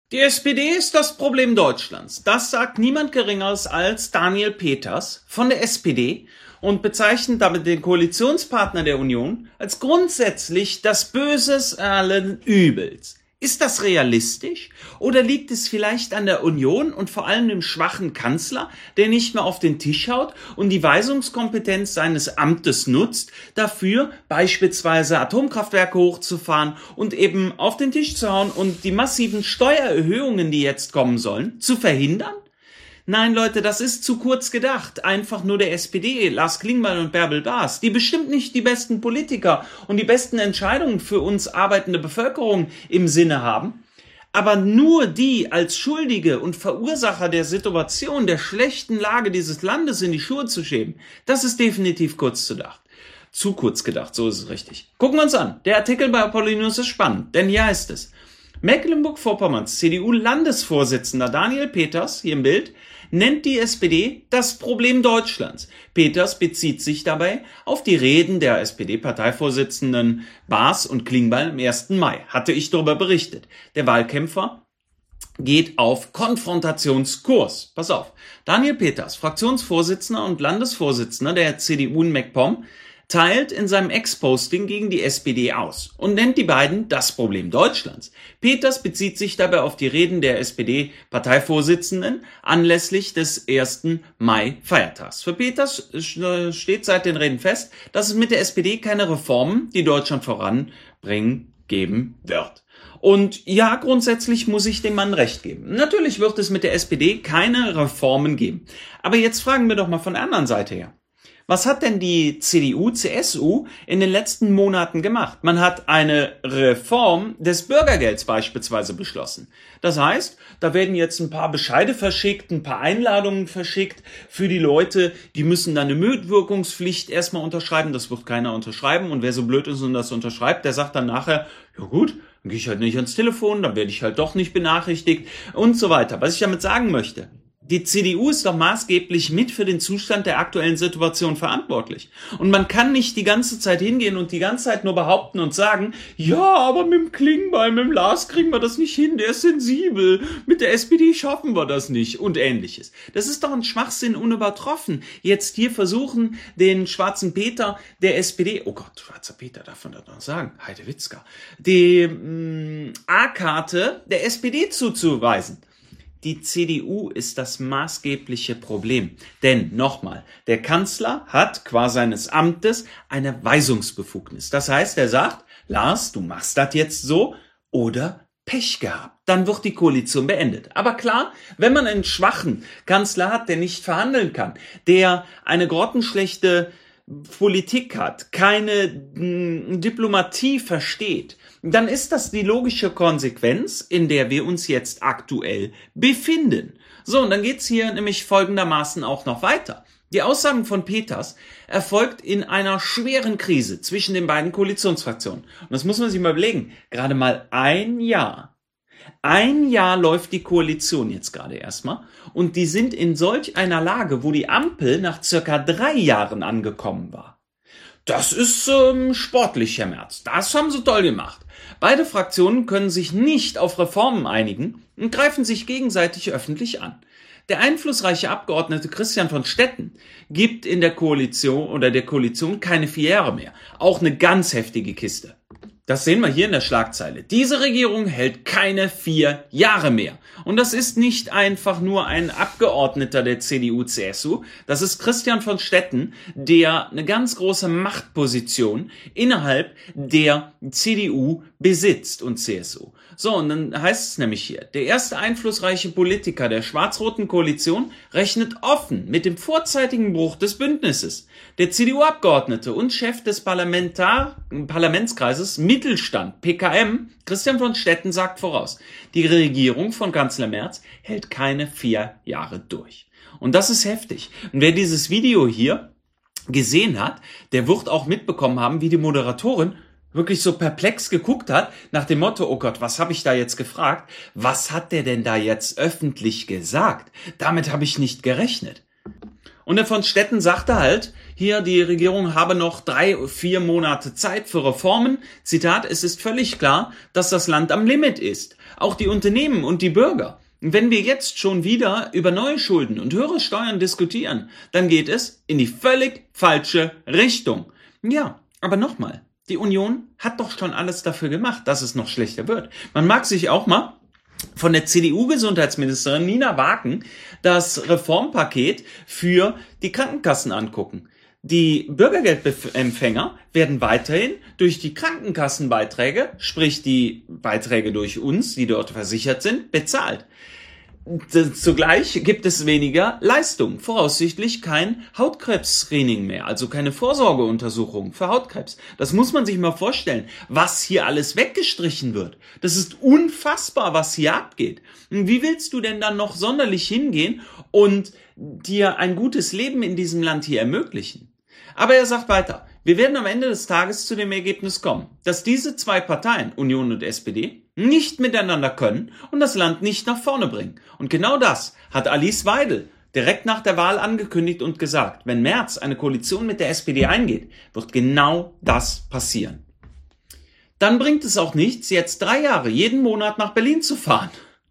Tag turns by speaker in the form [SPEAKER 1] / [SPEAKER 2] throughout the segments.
[SPEAKER 1] Die SPD ist das Problem Deutschlands. Das sagt niemand Geringeres als Daniel Peters von der SPD und bezeichnet damit den Koalitionspartner der Union als grundsätzlich das Böses allen Übels. Ist das realistisch? Oder liegt es vielleicht an der Union und vor allem dem schwachen Kanzler, der nicht mehr auf den Tisch haut und die Weisungskompetenz seines Amtes nutzt, dafür beispielsweise Atomkraftwerke hochzufahren und eben auf den Tisch zu hauen und die massiven Steuererhöhungen, die jetzt kommen sollen, zu verhindern? Nein, Leute, das ist zu kurz gedacht. Einfach nur der SPD, Lars Klingbeil und Bärbel Bas, die bestimmt nicht die besten Politiker und die besten Entscheidungen für uns arbeitende Bevölkerung im Sinne haben, aber nur die als Schuldige und Verursacher der Situation, der schlechten Lage dieses Landes in die Schuhe zu schieben, das ist definitiv kurz gedacht. Zu kurz gedacht, so ist es richtig. Gucken wir uns an. Der Artikel bei Apollonius ist spannend, denn hier heißt es: Mecklenburg-Vorpommerns CDU-Landesvorsitzender Daniel Peters, hier im Bild, nennt die SPD das Problem Deutschlands. Peters bezieht sich dabei auf die Reden der SPD-Parteivorsitzenden Bas und Klingbeil am 1. Mai. Hatte ich darüber berichtet. Der Wahlkämpfer geht auf Konfrontationskurs. Pass auf. Daniel Peters, Fraktionsvorsitzender und Landesvorsitzender der CDU in MacPom, teilt in seinem Ex-Posting gegen die SPD aus und nennt die beiden das Problem Deutschlands. Peters bezieht sich dabei auf die Reden der SPD-Parteivorsitzenden anlässlich des 1. Mai-Feiertags. Für Peters steht seit den Reden fest, dass es mit der SPD keine Reformen, die Deutschland voranbringen, geben wird. Und ja, grundsätzlich muss ich dem Mann recht geben. Natürlich wird es mit der SPD keine Reformen geben. Aber jetzt fragen wir doch mal von der anderen Seite her. Was hat denn die CDU, CSU in den letzten Monaten gemacht? Man hat eine Reform des Bürgergelds beispielsweise beschlossen. Das heißt, da werden jetzt ein paar Bescheide verschickt, ein paar Einladungen verschickt für die Leute, die müssen dann eine Mitwirkungspflicht erstmal unterschreiben, das wird keiner unterschreiben und wer so blöd ist und das unterschreibt, der sagt dann nachher, ja gut, dann gehe ich halt nicht ans Telefon, dann werde ich halt doch nicht benachrichtigt und so weiter. Was ich damit sagen möchte: Die CDU ist doch maßgeblich mit für den Zustand der aktuellen Situation verantwortlich. Und man kann nicht die ganze Zeit hingehen und die ganze Zeit nur behaupten und sagen, ja, aber mit dem Klingbeil, mit dem Lars kriegen wir das nicht hin, der ist sensibel, mit der SPD schaffen wir das nicht und Ähnliches. Das ist doch ein Schwachsinn unübertroffen. Jetzt hier versuchen, den schwarzen Peter der SPD, oh Gott, schwarzer Peter, darf man das noch sagen, Heidewitzka, die A-Karte der SPD zuzuweisen. Die CDU ist das maßgebliche Problem. Denn, nochmal, der Kanzler hat qua seines Amtes eine Weisungsbefugnis. Das heißt, er sagt, Lars, du machst das jetzt so oder Pech gehabt. Dann wird die Koalition beendet. Aber klar, wenn man einen schwachen Kanzler hat, der nicht verhandeln kann, der eine grottenschlechte Politik hat, keine Diplomatie versteht, dann ist das die logische Konsequenz, in der wir uns jetzt aktuell befinden. So, und dann geht's hier nämlich folgendermaßen auch noch weiter. Die Aussagen von Peters erfolgt in einer schweren Krise zwischen den beiden Koalitionsfraktionen. Und das muss man sich mal überlegen. Gerade mal ein Jahr läuft die Koalition jetzt gerade erstmal und die sind in solch einer Lage, wo die Ampel nach circa 3 Jahren angekommen war. Das ist sportlich, Herr Merz. Das haben sie toll gemacht. Beide Fraktionen können sich nicht auf Reformen einigen und greifen sich gegenseitig öffentlich an. Der einflussreiche Abgeordnete Christian von Stetten gibt in der Koalition keine 4 Jahre mehr. Auch eine ganz heftige Kiste. Das sehen wir hier in der Schlagzeile. Diese Regierung hält keine 4 Jahre mehr. Und das ist nicht einfach nur ein Abgeordneter der CDU-CSU. Das ist Christian von Stetten, der eine ganz große Machtposition innerhalb der CDU besitzt und CSU. So, und dann heißt es nämlich hier, der erste einflussreiche Politiker der schwarz-roten Koalition rechnet offen mit dem vorzeitigen Bruch des Bündnisses. Der CDU-Abgeordnete und Chef des Parlamentskreises Mittelstand, PKM, Christian von Stetten, sagt voraus, die Regierung von Kanzler Merz hält keine 4 Jahre durch. Und das ist heftig. Und wer dieses Video hier gesehen hat, der wird auch mitbekommen haben, wie die Moderatorin wirklich so perplex geguckt hat, nach dem Motto, oh Gott, was habe ich da jetzt gefragt? Was hat der denn da jetzt öffentlich gesagt? Damit habe ich nicht gerechnet. Und der von Stetten sagte halt, hier die Regierung habe noch 3-4 Monate Zeit für Reformen. Zitat, es ist völlig klar, dass das Land am Limit ist. Auch die Unternehmen und die Bürger. Wenn wir jetzt schon wieder über neue Schulden und höhere Steuern diskutieren, dann geht es in die völlig falsche Richtung. Ja, aber nochmal, die Union hat doch schon alles dafür gemacht, dass es noch schlechter wird. Man mag sich auch mal von der CDU-Gesundheitsministerin Nina Wagen das Reformpaket für die Krankenkassen angucken. Die Bürgergeldempfänger werden weiterhin durch die Krankenkassenbeiträge, sprich die Beiträge durch uns, die dort versichert sind, bezahlt. Zugleich gibt es weniger Leistung, voraussichtlich kein Hautkrebs-Screening mehr, also keine Vorsorgeuntersuchung für Hautkrebs. Das muss man sich mal vorstellen, was hier alles weggestrichen wird. Das ist unfassbar, was hier abgeht. Wie willst du denn dann noch sonderlich hingehen und dir ein gutes Leben in diesem Land hier ermöglichen? Aber er sagt weiter, wir werden am Ende des Tages zu dem Ergebnis kommen, dass diese zwei Parteien, Union und SPD, nicht miteinander können und das Land nicht nach vorne bringen. Und genau das hat Alice Weidel direkt nach der Wahl angekündigt und gesagt, wenn Merz eine Koalition mit der SPD eingeht, wird genau das passieren. Dann bringt es auch nichts, jetzt 3 Jahre jeden Monat nach Berlin zu fahren.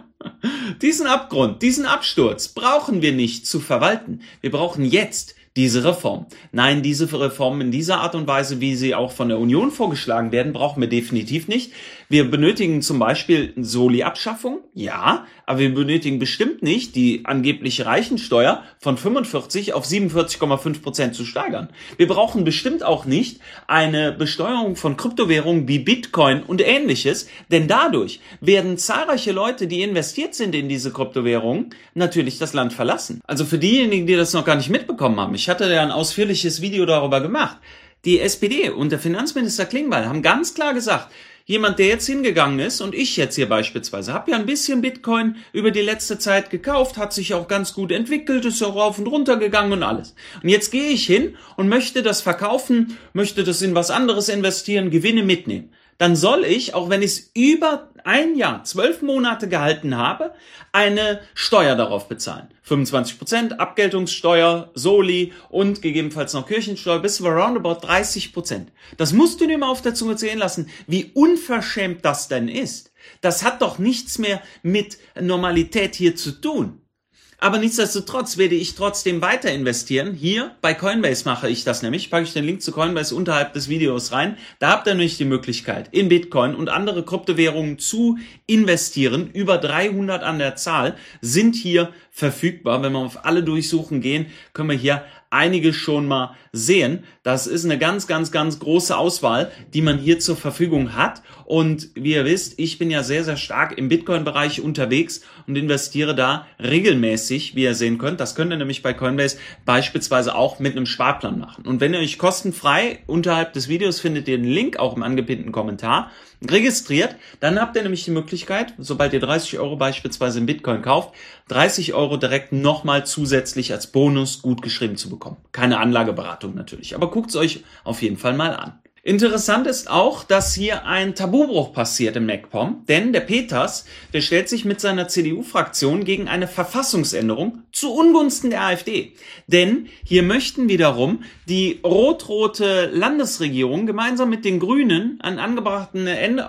[SPEAKER 1] Diesen Abgrund, diesen Absturz brauchen wir nicht zu verwalten. Wir brauchen jetzt diese Reform. Nein, diese Reformen in dieser Art und Weise, wie sie auch von der Union vorgeschlagen werden, brauchen wir definitiv nicht. Wir benötigen zum Beispiel Soli-Abschaffung, ja, aber wir benötigen bestimmt nicht die angebliche Reichensteuer von 45 auf 47,5% zu steigern. Wir brauchen bestimmt auch nicht eine Besteuerung von Kryptowährungen wie Bitcoin und Ähnliches, denn dadurch werden zahlreiche Leute, die investiert sind in diese Kryptowährungen, natürlich das Land verlassen. Also für diejenigen, die das noch gar nicht mitbekommen haben, ich hatte ja ein ausführliches Video darüber gemacht. Die SPD und der Finanzminister Klingbeil haben ganz klar gesagt, jemand, der jetzt hingegangen ist, und ich jetzt hier beispielsweise, habe ja ein bisschen Bitcoin über die letzte Zeit gekauft, hat sich auch ganz gut entwickelt, ist auch rauf und runter gegangen und alles. Und jetzt gehe ich hin und möchte das verkaufen, möchte das in was anderes investieren, Gewinne mitnehmen. Dann soll ich, auch wenn ich es über 1 Jahr, 12 Monate gehalten habe, eine Steuer darauf bezahlen. 25%, Abgeltungssteuer, Soli und gegebenenfalls noch Kirchensteuer bis roundabout 30%. Das musst du dir mal auf der Zunge zählen lassen, wie unverschämt das denn ist. Das hat doch nichts mehr mit Normalität hier zu tun. Aber nichtsdestotrotz werde ich trotzdem weiter investieren. Hier bei Coinbase mache ich das nämlich. Packe ich den Link zu Coinbase unterhalb des Videos rein. Da habt ihr nämlich die Möglichkeit, in Bitcoin und andere Kryptowährungen zu investieren. Über 300 an der Zahl sind hier verfügbar. Wenn wir auf alle durchsuchen gehen, können wir hier einige schon mal sehen. Das ist eine ganz, ganz, ganz große Auswahl, die man hier zur Verfügung hat. Und wie ihr wisst, ich bin ja sehr, sehr stark im Bitcoin-Bereich unterwegs und investiere da regelmäßig, wie ihr sehen könnt. Das könnt ihr nämlich bei Coinbase beispielsweise auch mit einem Sparplan machen. Und wenn ihr euch kostenfrei unterhalb des Videos findet ihr den Link auch im angepinnten Kommentar, registriert, dann habt ihr nämlich die Möglichkeit, sobald ihr 30 Euro beispielsweise in Bitcoin kauft, 30 Euro direkt nochmal zusätzlich als Bonus gut geschrieben zu bekommen. Keine Anlageberatung natürlich, aber guckt es euch auf jeden Fall mal an. Interessant ist auch, dass hier ein Tabubruch passiert im MacPom, denn der Peters, der stellt sich mit seiner CDU-Fraktion gegen eine Verfassungsänderung zu Ungunsten der AfD. Denn hier möchten wiederum die rot-rote Landesregierung gemeinsam mit den Grünen einen angebrachten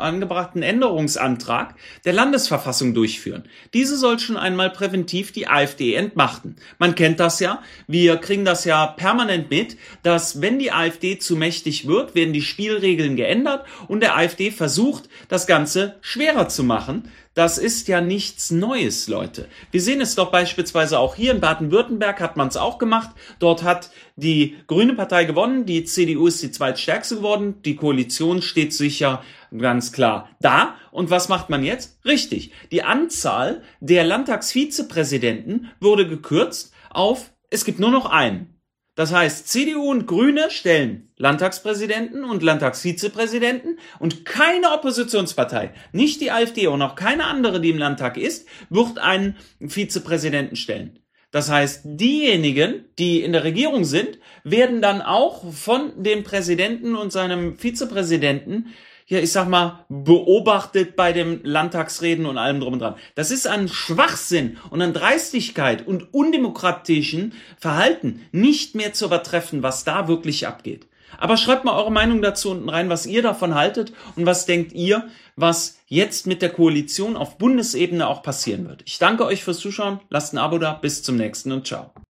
[SPEAKER 1] Änderungsantrag der Landesverfassung durchführen. Diese soll schon einmal präventiv die AfD entmachten. Man kennt das ja, wir kriegen das ja permanent mit, dass wenn die AfD zu mächtig wird, werden die Spielregeln geändert und der AfD versucht, das Ganze schwerer zu machen. Das ist ja nichts Neues, Leute. Wir sehen es doch beispielsweise auch hier in Baden-Württemberg hat man es auch gemacht. Dort hat die Grüne Partei gewonnen, die CDU ist die zweitstärkste geworden, die Koalition steht sicher ganz klar da. Und was macht man jetzt? Richtig, die Anzahl der Landtagsvizepräsidenten wurde gekürzt auf, es gibt nur noch einen. Das heißt, CDU und Grüne stellen Landtagspräsidenten und Landtagsvizepräsidenten und keine Oppositionspartei, nicht die AfD und auch keine andere, die im Landtag ist, wird einen Vizepräsidenten stellen. Das heißt, diejenigen, die in der Regierung sind, werden dann auch von dem Präsidenten und seinem Vizepräsidenten ja, ich sag mal, beobachtet bei den Landtagsreden und allem drum und dran. Das ist an Schwachsinn und an Dreistigkeit und undemokratischen Verhalten nicht mehr zu übertreffen, was da wirklich abgeht. Aber schreibt mal eure Meinung dazu unten rein, was ihr davon haltet und was denkt ihr, was jetzt mit der Koalition auf Bundesebene auch passieren wird. Ich danke euch fürs Zuschauen, lasst ein Abo da, bis zum nächsten und ciao.